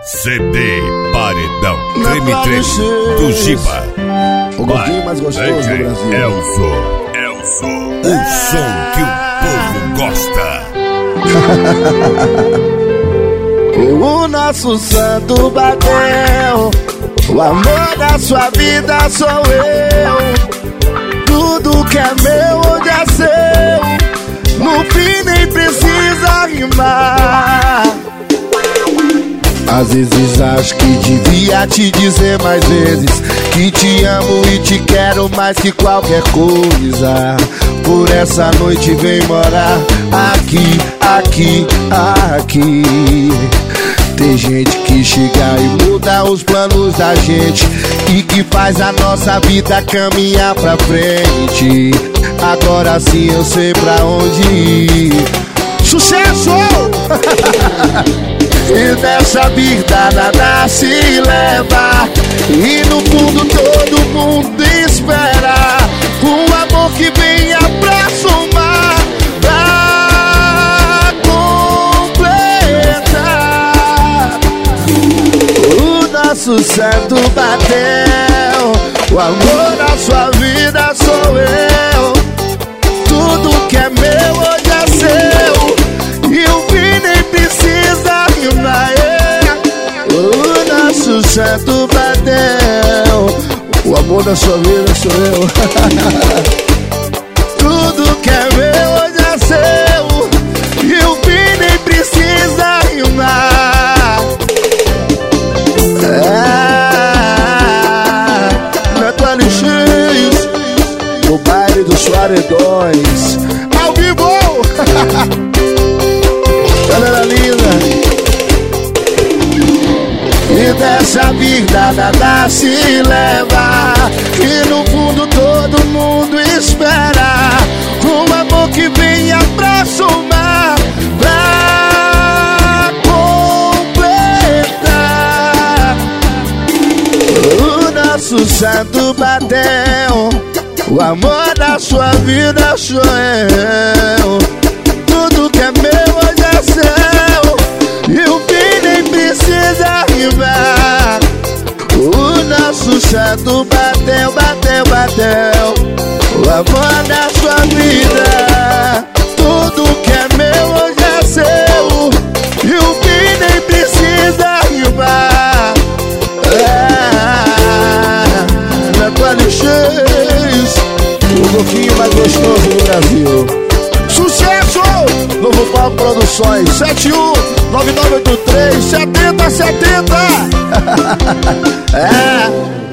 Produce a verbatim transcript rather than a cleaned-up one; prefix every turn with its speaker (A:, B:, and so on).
A: C D Paredão Treme Treme do Giba.
B: O gordinho mais gostoso do Brasil.
A: Elzo, Elzo, o som que o povo gosta.
B: O nosso santo bateu, o amor da sua vida sou eu. Tudo que é meu hoje é seu, no fim nem precisa rimar. Às vezes acho que devia te dizer mais vezes que te amo e te quero mais que qualquer coisa. Por essa noite vem morar aqui, aqui, aqui. Tem gente que chega e muda os planos da gente e que faz a nossa vida caminhar pra frente. Agora sim eu sei pra onde ir. Sucesso! E dessa vida nada se leva, e no fundo todo mundo espera um amor que venha pra somar, pra completar. O nosso santo bateu, o amor da sua vida sou eu. Tudo que é meu hoje é seu, e o fim nem precisa rimar. O nosso santo bateu, o amor da sua vida sou eu. Tudo que é meu hoje é seu, e o fim nem precisa rimar. É, Natália Cheios, no baile dos Paredões, ao vivo. Galera linda. E dessa vida nada se leva, e no fundo todo mundo espera um amor que venha pra somar, pra completar. O nosso santo bateu, o amor da sua vida sou eu. Tudo que é meu hoje é seu, e o fim nem precisa rimar. O nosso santo bateu, bateu, bateu, o amor da sua vida. Tudo que é meu hoje é seu, e o fim nem precisa rimar. É, Natália Cheios, o gordinho mais gostoso do Brasil. Sucesso! Novo Palco Produções, sete um nove nove oito três sete zero sete zero. É.